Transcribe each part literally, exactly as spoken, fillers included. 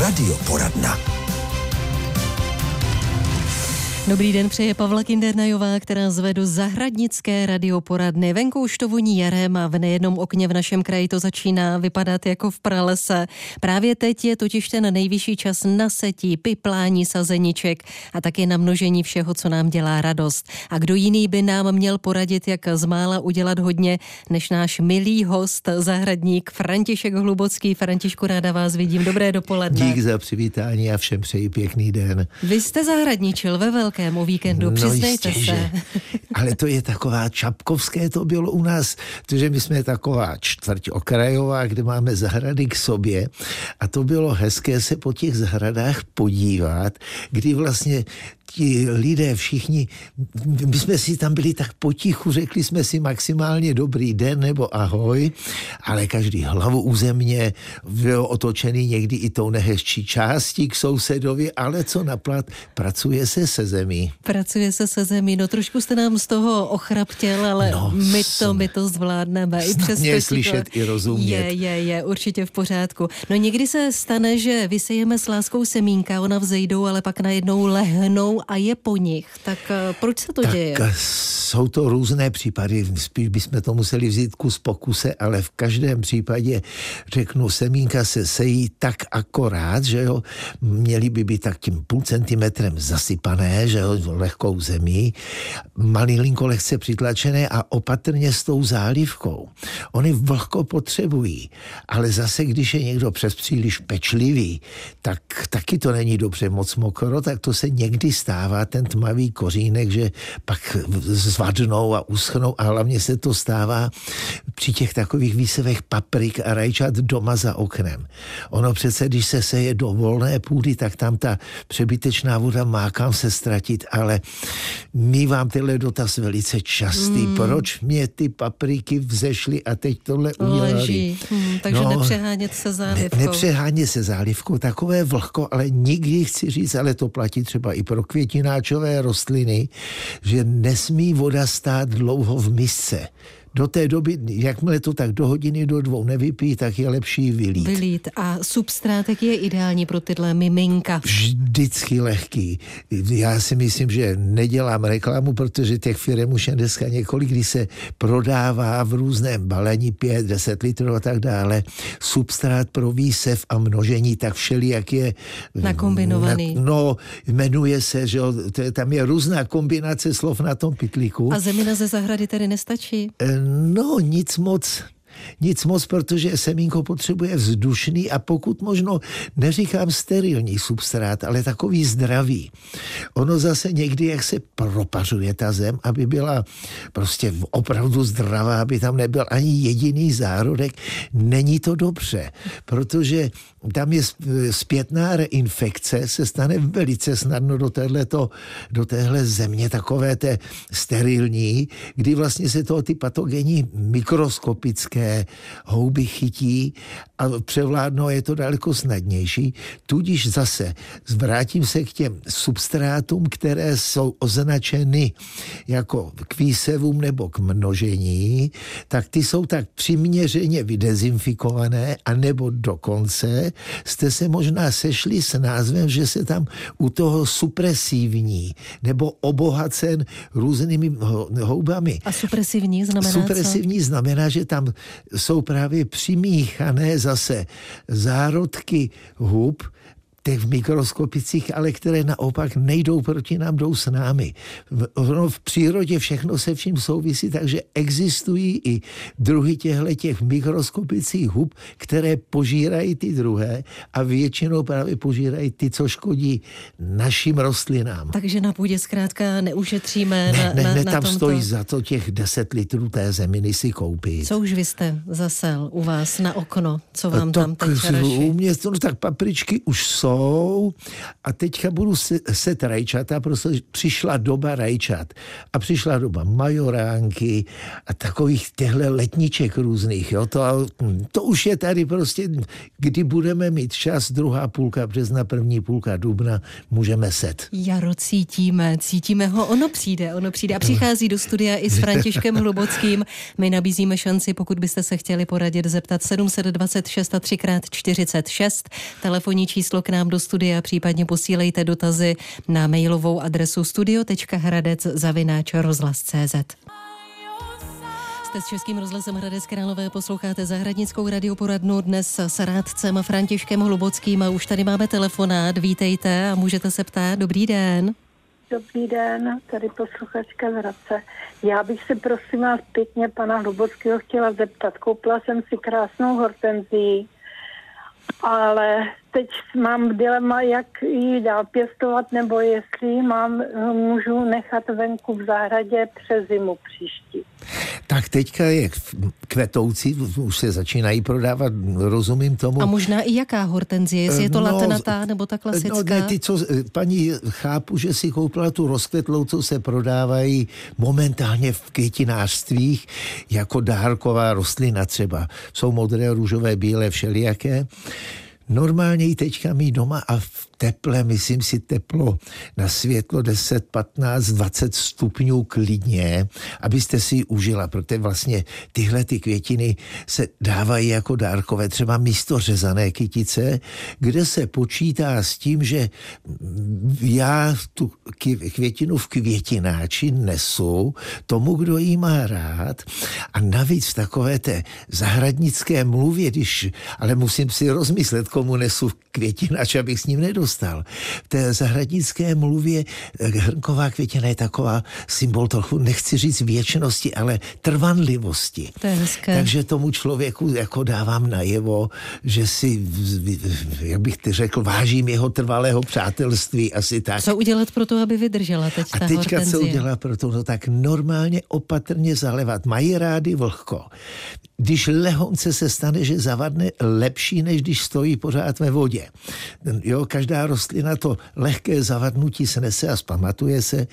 Radioporadna. Dobrý den, přeje Pavla Kindernajová, která zve do zahradnické radioporadny. Venku už to voní jarem a v nejednom okně v našem kraji to začíná vypadat jako v pralese. Právě teď je totiž ten nejvyšší čas na setí, piplání sazeniček a taky na množení všeho, co nám dělá radost. A kdo jiný by nám měl poradit, jak z mála udělat hodně, než náš milý host, zahradník František Hlubocký. Františku, ráda vás vidím. Dobré dopoledne. Dík za přivítání a všem přeji pěkný den. Vy jste zahradničil ve velkém o víkendu, přiznejte no jistě, se. Že. Ale to je taková čapkovské, to bylo u nás, protože my jsme taková čtvrť okrajová, kde máme zahrady k sobě a to bylo hezké se po těch zahradách podívat, kdy vlastně ti lidé všichni, my jsme si tam byli tak potichu, řekli jsme si maximálně dobrý den nebo ahoj, ale každý hlavu u země, byl otočený někdy i tou nehezčí částí k sousedovi, ale co naplat, pracuje se se zemí. Pracuje se se zemí, no trošku jste nám z toho ochraptěl, ale no, my to, my to zvládneme. I přes mě slyšet to, i rozumět. Je, je, je, určitě v pořádku. No někdy se stane, že vysejeme s láskou semínka, ona vzejdou, ale pak najednou lehnou a je po nich. Tak proč se to tak děje? Jsou to různé případy, spíš bychom to museli vzít kus pokuse, ale v každém případě řeknu, semínka se sejí tak akorát, že jo, měly by být tak tím půl centimetrem zasypané, že jo, lehkou zemí, malilinko lehce přitlačené a opatrně s tou zálivkou. Oni vlhko potřebují, ale zase, když je někdo přes příliš pečlivý, tak taky to není dobře moc mokro, tak to se někdy stává, ten tmavý kořínek, že pak zvadnou a uschnou a hlavně se to stává při těch takových výsevech paprik a rajčat doma za oknem. Ono přece, když se seje do volné půdy, tak tam ta přebytečná voda má kam se ztratit, ale mívám tenhle dotaz velice častý. Mm. Proč mě ty papriky vzešly a teď tohle udělali? Hmm, takže no, nepřehánět se zálivkou. Ne, nepřehánět se zálivkou, takové vlhko, ale nikdy chci říct, ale to platí třeba i pro květináčové rostliny, že nesmí voda stát dlouho v misce. Do té doby, jakmile to tak do hodiny, do dvou nevypí, tak je lepší vylít. Vylít. A substrátek je ideální pro tyhle miminka? Vždycky lehký. Já si myslím, že nedělám reklamu, protože těch firem už je dneska několik, kdy se prodává v různém balení pět, deset litrů a tak dále. Substrát pro výsev a množení, tak všelijak je nakombinovaný. Na, no, jmenuje se, že tam je různá kombinace slov na tom pytlíku. A zemina ze zahrady tedy nestačí? No, nic moc. Nic moc, protože semínko potřebuje vzdušný a pokud možno, neříkám sterilní substrát, ale takový zdravý. Ono zase někdy, jak se propařuje ta zem, aby byla prostě opravdu zdravá, aby tam nebyl ani jediný zárodek, není to dobře, protože tam je zpětná reinfekce, se stane velice snadno do téhleto, do téhle země takové té sterilní, kdy vlastně se toho ty patogenní mikroskopické houby chytí a převládnou, je to daleko snadnější. Tudíž zase vrátím se k těm substrátům, které jsou označeny jako k výsevům nebo k množení, tak ty jsou tak přiměřeně vydezinfikované, anebo dokonce jste se možná sešli s názvem, že se tam u toho supresivní nebo obohacen různými houbami. A supresivní znamená Supresivní co? znamená, že tam jsou právě přimíchané zase zárodky hub, těch v mikroskopicích, ale které naopak nejdou proti nám, jdou s námi. V, no, v přírodě všechno se vším souvisí, takže existují i druhy těchto těch mikroskopických hub, které požírají ty druhé a většinou právě požírají ty, co škodí našim rostlinám. Takže na půdě zkrátka neušetříme. Ne, na, ne, na, ne na tam tomto... stojí za to těch deset litrů té zeminy si koupit. Co už vy jste zasel u vás na okno? Co vám to, tam teď raší? U mě, no, tak papričky už jsou, rostou a teďka budu se, set rajčata, protože přišla doba rajčat a přišla doba majoránky a takových těchto letniček různých. Jo? To, to už je tady prostě, kdy budeme mít čas, druhá půlka března, první půlka dubna, můžeme set. Jaro cítíme, cítíme ho, ono přijde, ono přijde a přichází do studia i s Františkem Hlubockým. My nabízíme šanci, pokud byste se chtěli poradit, zeptat sedm set dvacet šest a tři krát čtyřicet šest, telefonní číslo k nám do studia, případně posílejte dotazy na mailovou adresu studio tečka hradec zavináč rozhlas tečka cé zet. Jste s Českým rozhlasem Hradec Králové, posloucháte Zahradnickou radioporadnu dnes s rádcem Františkem Hlubockým a už tady máme telefonát. Vítejte a můžete se ptát. Dobrý den. Dobrý den, tady posluchačka z Hradce. Já bych se prosím vás pěkně pana Hlubockého chtěla zeptat. Koupila jsem si krásnou hortenzii, ale teď mám dilema, jak ji dál pěstovat, nebo jestli mám, můžu nechat venku v zahradě přes zimu příští. Tak teďka je kvetoucí, už se začínají prodávat, rozumím tomu. A možná i jaká hortenzie, jestli je to no, latenatá nebo ta klasická? No ne, ty, co, paní, chápu, že si koupila tu rozkvetlou, co se prodávají momentálně v květinářstvích jako dárková rostlina třeba. Jsou modré, růžové, bílé, všelijaké. Normálně ji teďka mít doma a v teple, myslím si teplo na světlo deset, patnáct, dvacet stupňů klidně, abyste si ji užila, protože vlastně tyhle ty květiny se dávají jako dárkové, třeba místo řezané kytice, kde se počítá s tím, že já tu květinu v květináči nesu tomu, kdo jí má rád a navíc v takové té zahradnické mluvě, když, ale musím si rozmyslet, komu nesu květináč, abych s ním nedostal. V té zahradnické mluvě hrnková květina je taková symbol trochu, nechci říct věčnosti, ale trvanlivosti. To je hezké. Takže tomu člověku jako dávám najevo, že si, jak bych ty řekl, vážím jeho trvalého přátelství, asi tak. Co udělat pro to, aby vydržela teď ta A teďka hortenzie? Co udělat pro to? No tak normálně opatrně zalevat. Mají rády vlhko. Když lehonce se stane, že zavadne, lepší, než když stojí pořád ve vodě. Jo, každá rostlina to lehké zavadnutí se nese a zpamatuje se.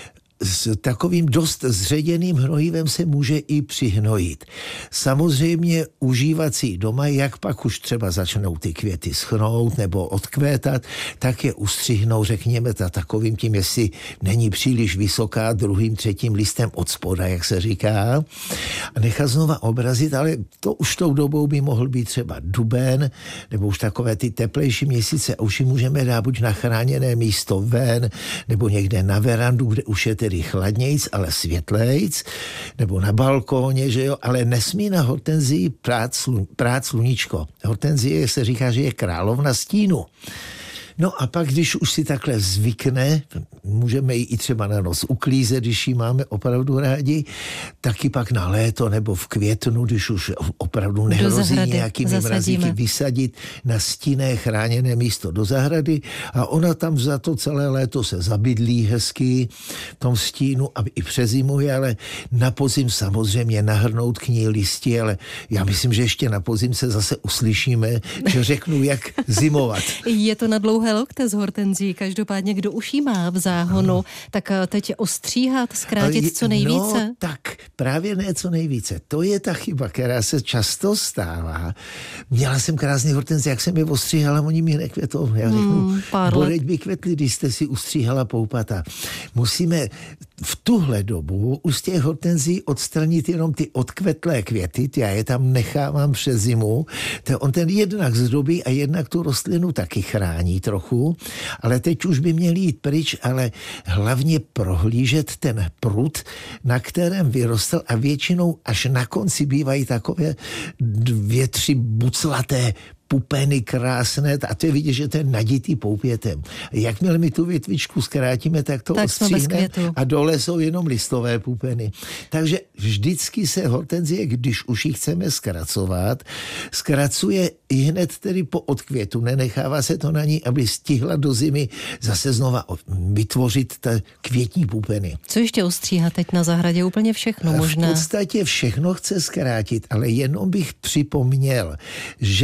S takovým dost zředěným hnojivem se může i přihnojit. Samozřejmě užívat si doma, jak pak už třeba začnou ty květy schnout nebo odkvétat, tak je ustřihnou, řekněme, ta takovým tím, jestli není příliš vysoká, druhým, třetím listem od spoda, jak se říká, a nechat znova obrazit, ale to už tou dobou by mohl být třeba duben, nebo už takové ty teplejší měsíce, a už ji můžeme dát buď na chráněné místo ven, nebo někde na verandu, kde už je tedy chladnějc, ale světlejc, nebo na balkóně, že jo, ale nesmí na hortenzii prát, slu, prát sluníčko. Hortenzie se říká, že je královna stínu. No a pak, když už si takhle zvykne, můžeme ji i třeba na noc uklízet, když ji máme opravdu rádi, taky pak na léto nebo v květnu, když už opravdu nehrozí nějakými mrazíky, vysadit na stinné chráněné místo do zahrady a ona tam za to celé léto se zabydlí hezky v tom stínu a i přezimuje, ale na podzim samozřejmě nahrnout k ní listy, ale já myslím, že ještě na podzim se zase uslyšíme, že řeknu, jak zimovat. Je to na dlouhé lokte z hortenzí, každopádně kdo už jí má v záhonu, no. tak teď ostříhat, zkrátit co nejvíce? No tak, právě ne co nejvíce. To je ta chyba, která se často stává. Měla jsem krásný hortenzie, jak jsem je ostříhala, oni mi nekvětou. Já řeknu, hmm, boreď by kvetli, když jste si ustříhala poupata. Musíme v tuhle dobu už z těch hortenzí odstranit jenom ty odkvetlé květy, já je tam nechávám přes zimu, to on ten jednak zdobí a jednak tu rostlinu taky chrání trochu, ale teď už by měl jít pryč, ale hlavně prohlížet ten prut, na kterém vyrostl a většinou až na konci bývají takové dvě, tři buclaté pupeny krásné, a to je vidět, že to je naditý poupětem. Jakmile my tu větvičku zkrátíme, tak to tak ostříhneme a dole jsou jenom listové pupeny. Takže vždycky se hortenzie, když už ji chceme zkracovat, zkracuje i hned tedy po odkvětu. Nenechává se to na ní, aby stihla do zimy zase znova vytvořit ta květní pupeny. Co ještě ostříhat teď na zahradě? Úplně všechno možná. V podstatě všechno chce zkrátit, ale jenom bych připomněl, že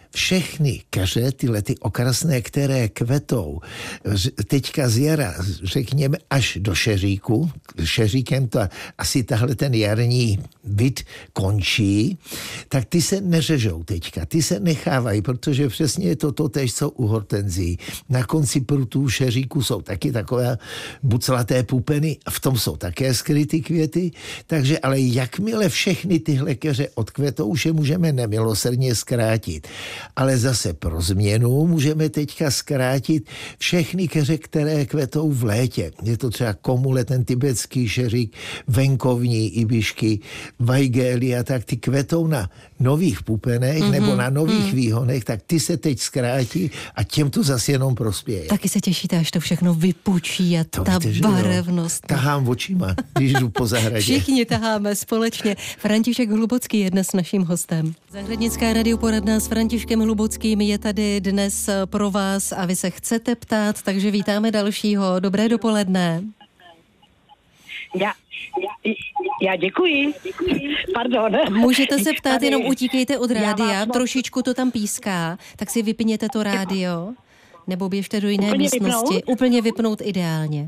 všechny keře, tyhle ty okrasné, které kvetou teďka z jara, řekněme, až do šeříku, šeříkem to asi tahle ten jarní vid končí, tak ty se neřežou teďka, ty se nechávají, protože přesně je to totéž, co u hortenzí. Na konci prutů šeříku jsou taky takové buclaté pupeny, v tom jsou také skryty květy, takže ale jakmile všechny tyhle keře odkvetou, už je můžeme nemilosrdně zkrátit. Ale zase pro změnu můžeme teďka zkrátit všechny keře, které kvetou v létě. Je to třeba komule, ten tibetský šeřík, venkovní ibišky, vajgélia, tak ty kvetou na nových pupenech mm-hmm. nebo na nových mm. výhonech, tak ty se teď zkrátí a těm to zase jenom prospěje. Taky se těšíte, až to všechno vypučí a to ta víte, barevnost. Tahám očima, když jdu po zahradě. Všichni taháme společně. František Hlubocký je dnes naším hostem. Zahradnická radioporadna s Františkem Hlubockým je tady dnes pro vás a vy se chcete ptát, takže vítáme dalšího. Dobré dopoledne. Já, já, já děkuji. Pardon. Můžete se ptát, jenom utíkejte od rádia, trošičku to tam píská, tak si vypněte to rádio, nebo běžte do jiné Úplně místnosti. Vypnout? Úplně vypnout ideálně.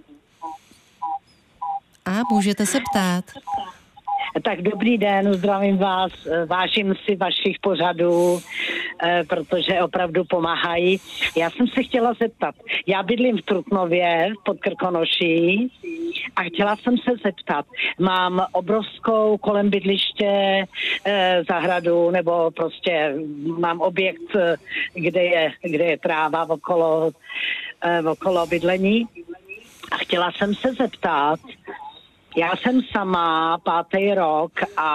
A můžete se ptát. Tak dobrý den, zdravím vás, vážím si vašich pořadů, protože opravdu pomáhají. Já jsem se chtěla zeptat, já bydlím v Trutnově pod Krkonoší a chtěla jsem se zeptat, mám obrovskou kolem bydliště zahradu, nebo prostě mám objekt, kde je, kde je tráva okolo, okolo bydlení a chtěla jsem se zeptat, já jsem sama pátý rok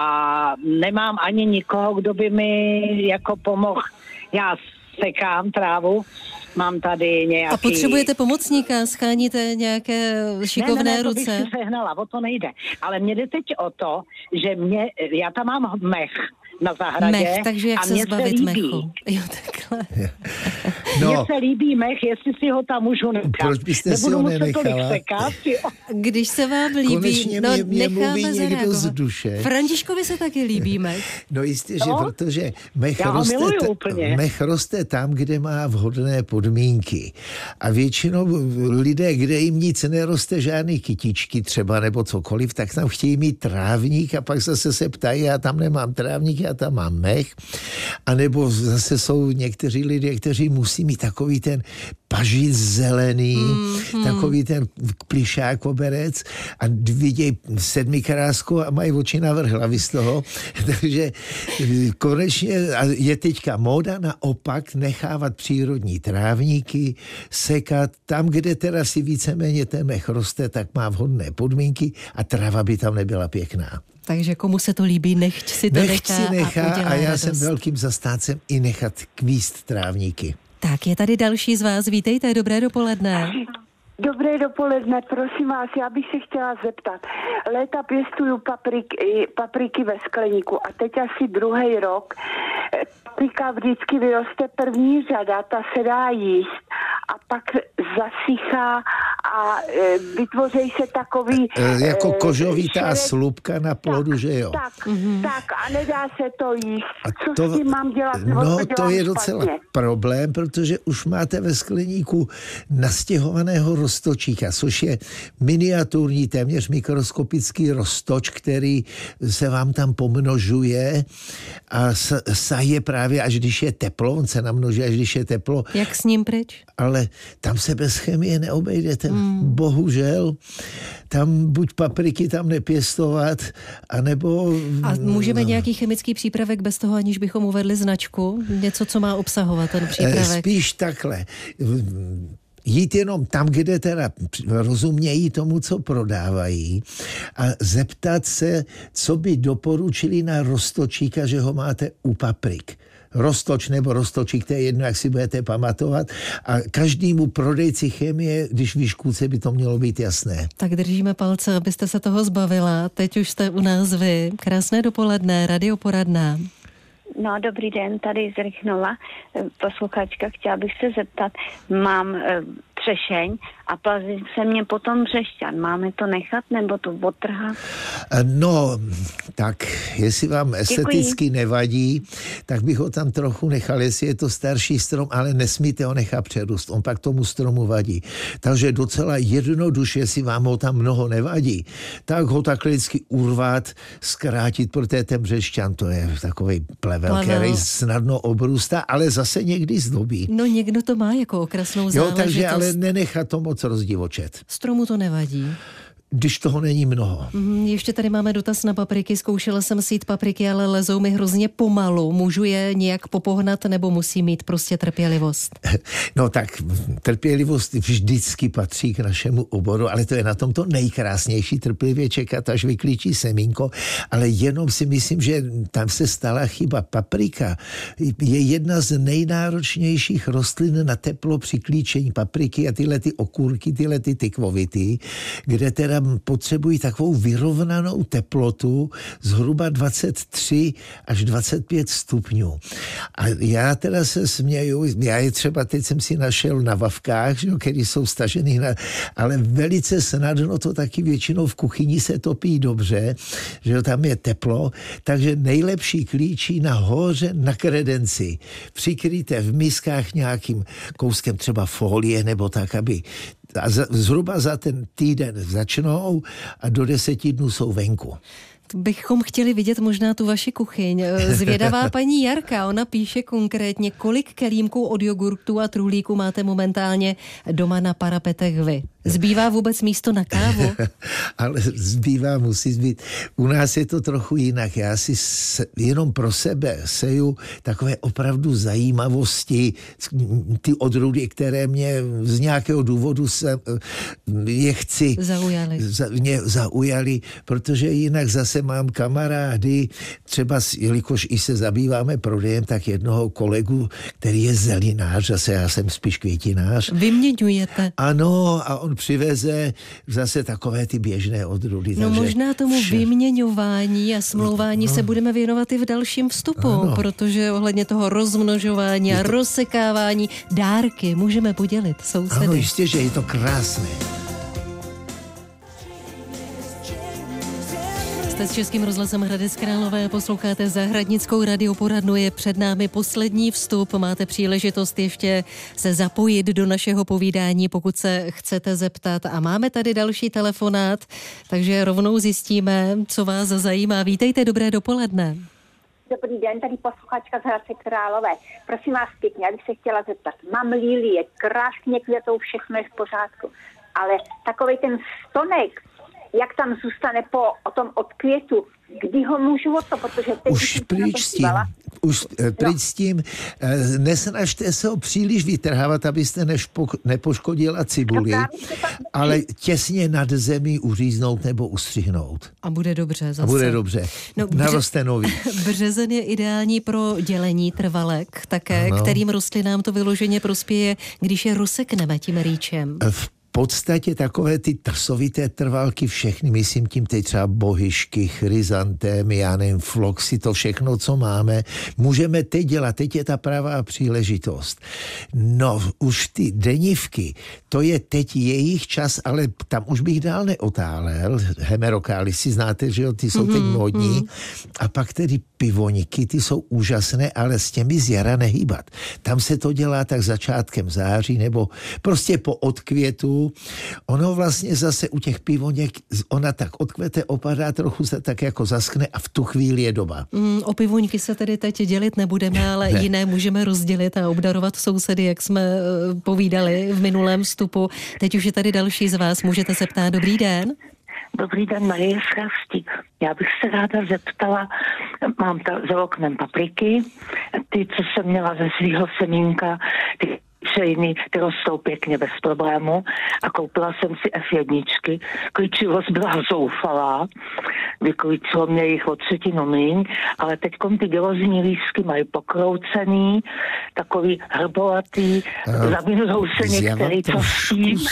a nemám ani nikoho, kdo by mi jako pomohl. Já sekám trávu, mám tady nějaký... A potřebujete pomocníka, scháníte nějaké šikovné ne, ne, ne, ruce? Ne, to bych si sehnala, o to nejde. Ale mě jde teď o to, že mě, já tam mám mech na zahradě. Mech, takže jak a se mně zbavit se mechu. Jo, takhle. No. Mně No, se líbí mech, jestli si ho tam můžu nechat. proč byste si ho nenechala? Sekat, Když se vám líbí, Konečně no mě, mě mluví necháme někdo zareagovat. z duše. Františkovi se taky líbí mech. No jistě, že No. protože mech Já ho roste, miluju t- úplně. mech roste tam, kde má vhodné podmínky. A většinou lidé, kde jim nic neroste, žádný kytičky třeba nebo cokoliv, tak tam chtějí mít trávník a pak zase se ptají, já tam nemám trávník, já tam mám mech. A nebo zase jsou někteří lidé, kteří musí mít takový ten pažit zelený, mm, takový ten plišák koberec a vidějí sedmikrásku a mají oči navrch hlavy z toho. Takže konečně je teďka móda naopak nechávat přírodní trávníky, sekat tam, kde teda si víceméně ten mech roste, tak má vhodné podmínky a tráva by tam nebyla pěkná. Takže komu se to líbí, nechť si to Nechť nechá, si nechá a udělá a já radost. jsem velkým zastáncem i nechat kvíst trávníky. Tak je tady další z vás, vítejte, dobré dopoledne. Dobré dopoledne, prosím vás, já bych se chtěla zeptat. Léta pěstuju papriky, papriky ve skleníku a teď asi druhý rok. Paprika vždycky vyroste první řada, ta se dá jíst a pak zasychá a e, vytvoří se takový... E, jako kožovitá šerek, slupka na plodu, tak, že jo? Tak, mm-hmm. tak a nedá se to jíst. A Co to, s tím mám dělat? No to, to je špatně? docela problém, protože už máte ve skleníku nastěhovaného roztočíka, což je miniaturní, téměř mikroskopický roztoč, který se vám tam pomnožuje a saje právě, až když je teplo, on se namnoží, až když je teplo. Jak s ním pryč? Ale tam se bez chemie neobejdete. Mm. Bohužel. Tam buď papriky tam nepěstovat, anebo... A můžeme nějaký chemický přípravek bez toho, aniž bychom uvedli značku? Něco, co má obsahovat ten přípravek? Spíš takhle. Jít jenom tam, kde teda rozumějí tomu, co prodávají a zeptat se, co by doporučili na roztočíka, že ho máte u paprik. Roztoč nebo roztočík, to je jedno, jak si budete pamatovat. A každému prodejci chemie, když vyškůce, by to mělo být jasné. Tak držíme palce, abyste se toho zbavila. Teď už jste u nás vy. Krásné dopoledne, radioporadna. No, dobrý den, tady z Rychnova, posluchačka, chtěla bych se zeptat, mám třešeň a plazí se mě potom břešťan. Máme to nechat nebo to odtrhat? No, tak jestli vám esteticky Děkuji. nevadí, tak bych ho tam trochu nechal, jestli je to starší strom, ale nesmíte ho nechat přerůst, on pak tomu stromu vadí. Takže docela jednoduše, jestli vám ho tam mnoho nevadí, tak ho takhle vždycky urvat, zkrátit, protože ten břešťan, to je takový plevel, Plevel. který snadno obrůstá, ale zase někdy zdobí. No někdo to má jako okrasnou Jo, záležitost. takže ale nenechat to moc rozdivočet, Stromu to nevadí. když toho není mnoho. Mm, ještě tady máme dotaz na papriky. Zkoušela jsem sít papriky, ale lezou mi hrozně pomalu. Můžu je nějak popohnat nebo musí mít prostě trpělivost? No tak trpělivost vždycky patří k našemu oboru, ale to je na tom to nejkrásnější, trpělivě čekat, až vyklíčí semínko, ale jenom si myslím, že tam se stala chyba. Paprika je jedna z nejnáročnějších rostlin na teplo při klíčení papriky a tyhle ty okurky, tyhle ty tykvovity, kde teda potřebují takovou vyrovnanou teplotu zhruba dvacet tři až dvacet pět stupňů. A já teda se směju, já je třeba teď jsem si našel na vavkách, že, který jsou stažený, na, ale velice snadno to taky většinou v kuchyni se topí dobře, že tam je teplo, takže nejlepší klíčí nahoře na kredenci. Přikryjte v miskách nějakým kouskem třeba folie nebo tak, aby a za, zhruba za ten týden začnou a do deseti dnů jsou venku. Bychom chtěli vidět možná tu vaši kuchyň. Zvědavá paní Jarka, ona píše konkrétně, kolik kelímků od jogurtu a truhlíků máte momentálně doma na parapetech vy. Zbývá vůbec místo na kávu? Ale zbývá, musí zbýt. U nás je to trochu jinak. Já si se, jenom pro sebe seju takové opravdu zajímavosti, ty odrůdy, které mě z nějakého důvodu se, je chci. Zaujali. Za, mě zaujali, protože jinak zase mám kamarády, třeba, jelikož i se zabýváme prodejem, tak jednoho kolegu, který je zelinář, zase já jsem spíš květinář. Vyměňujete. Ano, a on přiveze zase takové ty běžné odrůdy. No možná tomu vše. vyměňování a smlouvání no. se budeme věnovat i v dalším vstupu, ano. protože ohledně toho rozmnožování a to... rozsekávání dárky můžeme podělit sousedy. Ano, jistě, že je to krásné. Jste s Českým rozhlasem Hradec Králové, posloucháte Zahradnickou radioporadnu, je před námi poslední vstup, máte příležitost ještě se zapojit do našeho povídání, pokud se chcete zeptat a máme tady další telefonát, takže rovnou zjistíme, co vás zajímá. Vítejte, dobré dopoledne. Dobrý den, tady posluchačka z Hradce Králové. Prosím vás pěkně, já bych se chtěla zeptat. Mám lilie, krásně květou, všechno je v pořádku, ale takovej ten stonek, jak tam zůstane po o tom odkvětu, kdy ho můžu o to, protože teď už pryč s tím, už pryč no. s tím, nesnažte se ho příliš vytrhávat, abyste nešpo, nepoškodila cibuli, no, ale těsně nad zemí uříznout nebo ustřihnout. A bude dobře zase. A bude dobře. No, naroste nový. Březen je ideální pro dělení trvalek také, ano. kterým rostlinám to vyloženě prospěje, když je rozsekneme tím rýčem. V V podstatě takové ty trsovité trvalky všechny, myslím tím teď třeba bohyšky, chryzantémy, já nevím, floxy, to všechno, co máme, můžeme teď dělat, teď je ta pravá příležitost. No, už ty denivky, to je teď jejich čas, ale tam už bych dál neotálel, hemerokály, si znáte, že jo, ty jsou mm-hmm, teď módní, mm. a pak tedy pivoníky, ty jsou úžasné, ale s těmi z jara nehýbat. Tam se to dělá tak začátkem září, nebo prostě po odkvětu. Ono vlastně zase u těch pivoněk, ona tak odkvete, opadá, trochu se tak jako zaschne a v tu chvíli je doba. Mm, o pivoňky se tedy teď dělit nebudeme, ale ne. jiné můžeme rozdělit a obdarovat sousedy, jak jsme uh, povídali v minulém vstupu. Teď už je tady další z vás, můžete se ptát. Dobrý den. Dobrý den, Marie Schástík. Já bych se ráda zeptala, mám ta, za oknem papriky, ty, co jsem měla ze svýho semínka, ty přejiny, ty rostou pěkně bez problému a koupila jsem si F jedna. Klíčivost byla zoufalá, vyklíčilo mě jich o třetinu míň, ale teďkom ty gelozní lístky mají pokroucený, takový hrbolatý, zavinují se některý, co s tím.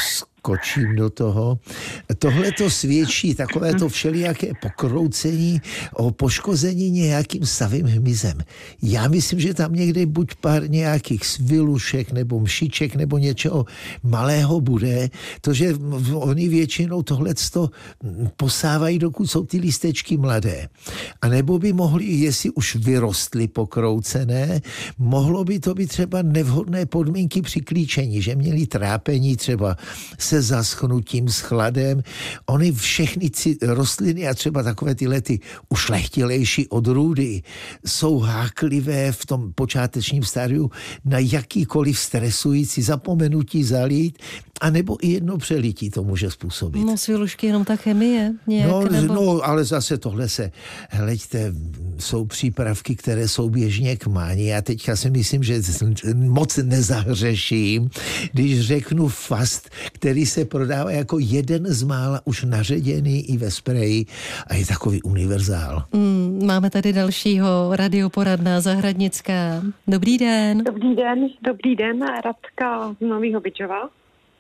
skočím do toho. Tohle to svědčí takové to všelijaké pokroucení o poškození nějakým savým hmyzem. Já myslím, že tam někde buď pár nějakých svilušek nebo mšiček nebo něčeho malého bude, to, že oni většinou tohleto posávají, dokud jsou ty lístečky mladé. A nebo by mohli, jestli už vyrostly pokroucené, mohlo by to být třeba nevhodné podmínky při klíčení, že měli trápení třeba se zaschnutím, s chladem. Oni všechny rostliny a třeba takové tyhle ty ušlechtilejší odrůdy jsou háklivé v tom počátečním stádiu na jakýkoliv stresující zapomenutí zalít, anebo i jedno přelití to může způsobit. No svilušky jenom ta chemie nějak, no, nebo... no, ale zase tohle se, hleďte, jsou přípravky, které jsou běžně k mání. Já teďka si myslím, že moc nezahřeším, když řeknu fast, který se prodává jako jeden z mála už naředěný i ve spreji a je takový univerzál. Mm, máme tady dalšího radioporadná Zahradnická. Dobrý den. Dobrý den, dobrý den, Radka z Nového Bydžova.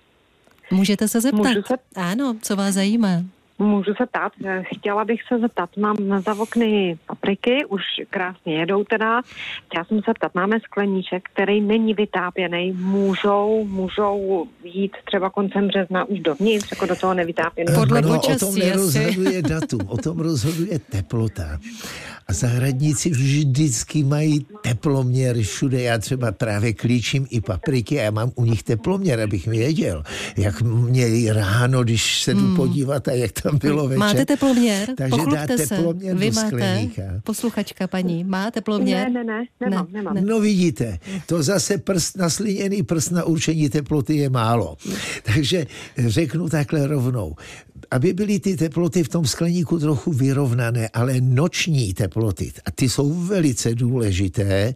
Můžete se zeptat? Můžu se... Ano, co vás zajímá? Můžu se ptát, chtěla bych se zeptat, mám za okny papriky, už krásně jedou teda, chtěla jsem se zeptat, máme skleníček, který není vytápěný, můžou, můžou jít třeba koncem března už dovnitř, jako do toho nevytápěný. Podle no, počasí o tom nerozhoduje datum, o tom rozhoduje teplota. A zahradníci vždycky mají teploměr všude. Já třeba právě klíčím i papriky a já mám u nich teploměr, abych věděl, jak měli ráno, když se jdu hmm. podívat a jak tam bylo večer. Máte teploměr? Takže Pochlupte dá se. teploměr Vy do máte? skleníka. Posluchačka paní, má teploměr? Ne, ne, ne, nemám, ne, nemám. Ne. No vidíte, to zase prst, nasliněný prst na určení teploty je málo. Takže řeknu takhle rovnou. Aby byly ty teploty v tom skleníku trochu vyrovnané, ale noční teploty, a ty jsou velice důležité,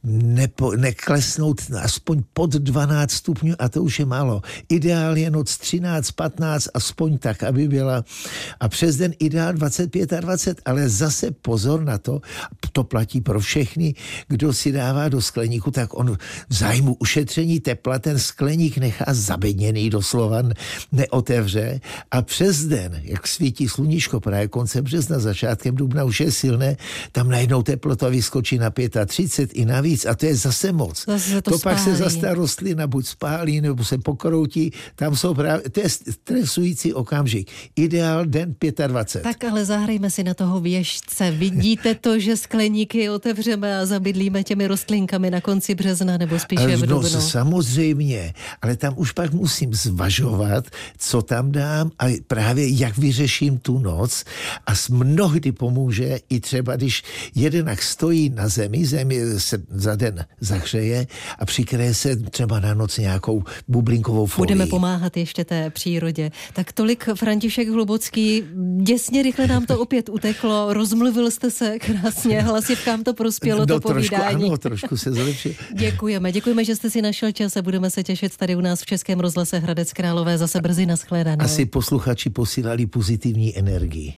nepo, neklesnout aspoň pod dvanáct stupňů a to už je málo. Ideálně noc třináct, patnáct, aspoň tak, aby byla. A přes den ideál dvacet pět a dvacet, ale zase pozor na to, to platí pro všechny, kdo si dává do skleníku, tak on v zájmu ušetření tepla ten skleník nechá zabedněný doslova, neotevře a přes den, jak svítí sluníčko právě koncem března, začátkem dubna už je silné, tam najednou teplota vyskočí na třicet pět i navíc a to je zase moc. Zase to to pak spálí. se zase ta rostlina buď spálí, nebo se pokroutí, tam jsou právě, to je stresující okamžik. Ideál den dvacet pět. Tak ale zahrajme si na toho věžce. Vidíte to, že skleníky otevřeme a zabydlíme těmi rostlinkami na konci března nebo spíše v dubnu? No samozřejmě, ale tam už pak musím zvažovat, co tam dám a právě jak vyřeším tu noc a mnohdy pomůže i třeba, když jedenak stojí na zemi, zemi se za den zahřeje a přikryje se třeba na noc nějakou bublinkovou folii. Budeme pomáhat ještě té přírodě. Tak tolik František Hlubocký. Děsně rychle nám to opět uteklo. Rozmluvil jste se krásně, hlasivkám to prospělo, no, to trošku, povídání. Ano, trošku se zlepšil. Děkujeme, děkujeme, že jste si našel čas a budeme se těšit tady u nás v Českém rozhlase Hradec Králové zase brzy nashledanou. Asi posluchači posílali pozitivní energii.